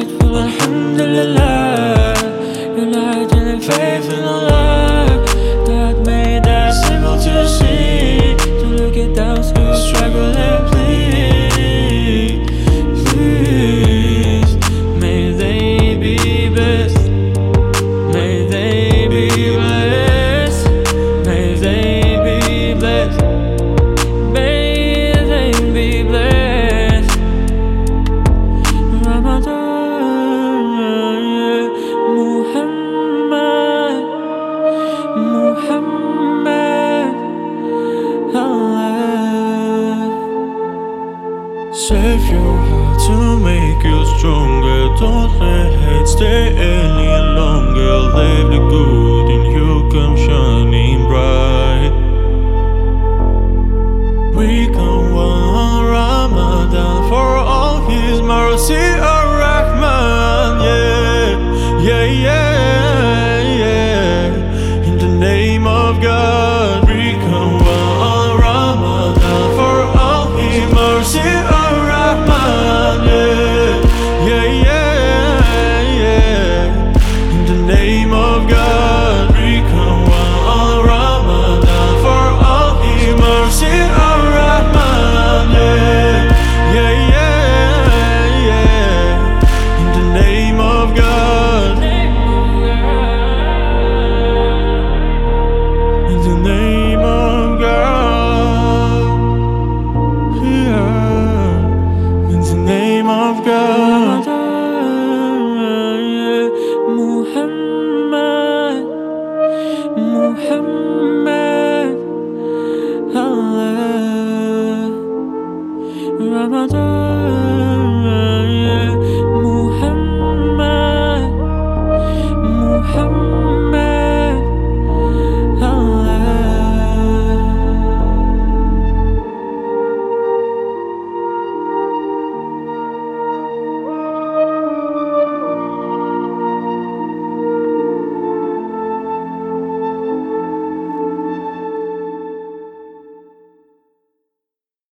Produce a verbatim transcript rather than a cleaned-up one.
grateful, alhamdulillah. Your light and faith in Allah that made us able to see, to look at those who struggle and plead. Please, may they be blessed. May they be blessed. May they be blessed. May they be blessed. Ramadan, Muhammad, Muhammad, Allah. Save your heart to make you stronger. Don't let hate stay any longer. Live the good.